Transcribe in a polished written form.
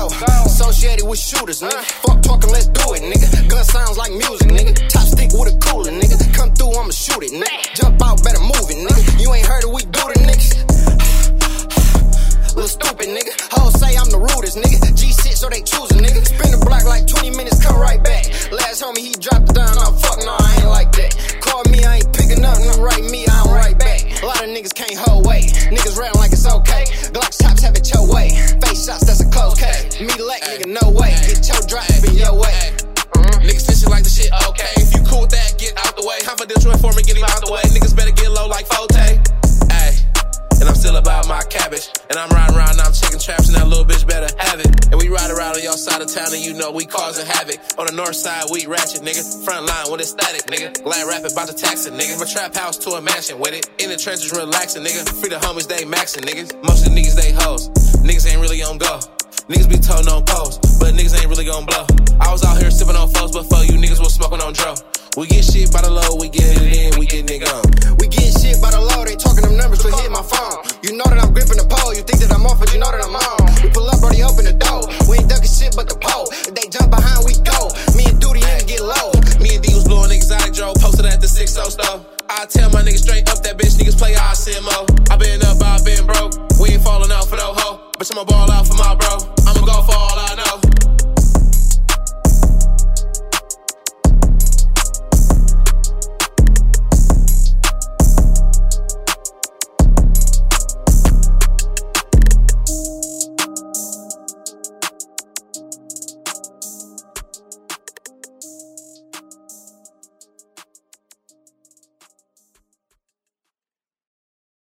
Associated with shooters, nigga. Fuck talking, let's do it, nigga. Gun sounds like music, nigga. Top stick with a cooler, nigga. Come through, I'ma shoot it, nigga. Jump out, better move it, nigga. You ain't heard it, we do the niggas. Little stupid, nigga. Hoes say I'm the rudest, nigga. G6, so they choose a nigga. Spin the block like 20 minutes, come right back. Last homie, he dropped it down. Oh, fuck no, I ain't like that. Call me, I ain't picking up. No, write me, I don't write back. A lot of niggas can't hold weight. Niggas ratting like it's okay. Glocks tops have it your way. Face shots, that's a close case. Me lack, nigga, no way. Get your drop in your way. Niggas snitching like the shit okay. If you cool with that, get out the way. Confidential informant, get him out the way. Niggas better get low like Forte. Ayy. And I'm still about my cabbage. And I'm riding around now, I'm checking traps, and that little bitch better have it. And we ride around on your side of town, and you know we causing havoc. On the north side, we ratchet, nigga. Front line when it's static, nigga. Glad rapping about to tax it, nigga. From a trap house to a mansion with it. In the trenches, relaxing, nigga. Free the homies, they maxing, niggas. Most of the niggas, they hoes. Niggas ain't really on go. Niggas be toting on posts, but niggas ain't really gon' blow. I was out here sipping on foes, but for you niggas was smoking on dro. We get shit by the low, we get it in, we get nigga on. We getting shit by the low, they talking them numbers, but hit my phone. You know that I'm gripping the pole, you think that I'm off, but you know that I'm on. We pull up, already open the door. We ain't ducking shit but the pole. If they jump behind, we go. Me and Duty ain't get low. Me and D was blowing exotic dro, posted at the 6-0 store. I tell my niggas straight up that bitch, niggas play our CMO.